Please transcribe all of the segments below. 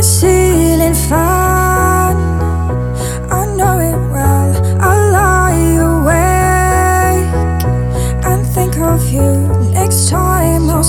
my ceiling fan. I know it well. I lie awake and think of you. Next time I'll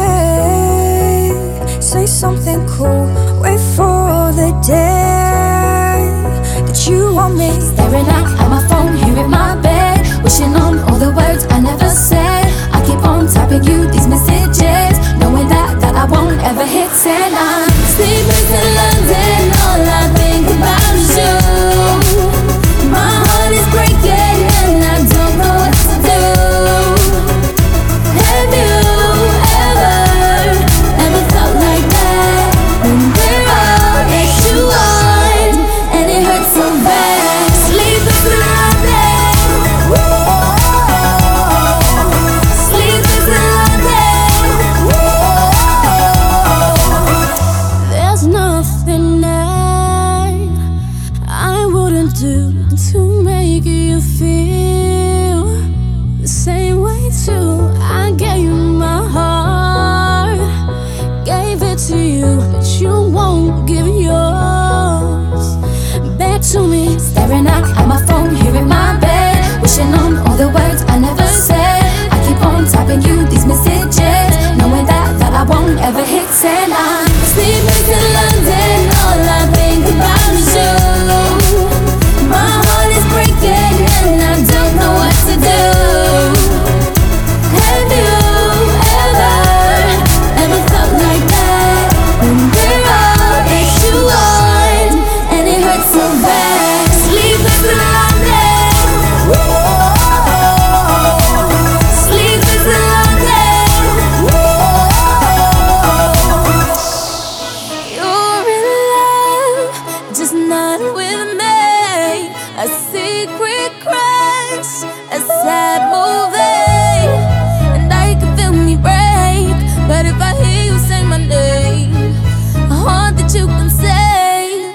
say something cool. Wait for the day that you want me. Staring at my phone here in my bed, wishing on all the words I never said. I keep on typing you these messages, knowing that I won't ever hit send. I'm sleepless in London, all I think about is you. My heart is breaking and I don't know what to do. Have you ever felt like that? When we're all that you want and it hurts so bad. Sleepless in London, sleepless in London. There's nothing that I wouldn't do to make you feel the same way too. I gave you my heart, gave it to you, but you won't give yours back to me. Staring at my phone here in my bed, wishing on all the words I never said. I keep on typing you these messages, knowing that I won't ever hit send. I'm sleepless in London, all I think about is you. My heart is breaking and I don't know what to do. Have you ever felt like that? When we're all that you want and it hurts so bad. Sleepless in London, sleepless in London. You're in love, just not with me. A secret crush, a sad movie, and I can feel me break. But if I hear you say my name, a heart that you can save.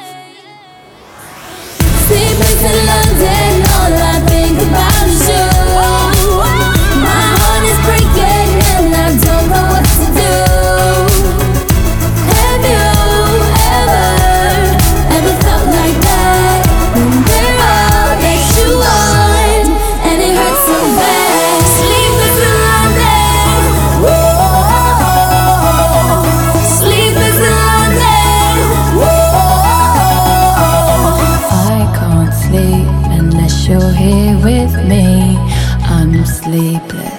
Sleepless in London, all I think about is you. My heart is breaking and I don't know what to do. Have you ever felt like that? When we're all that you want and it hurts so bad. Sleepless in London, sleepless in London. I can't sleep unless you're here with me. I'm sleepless.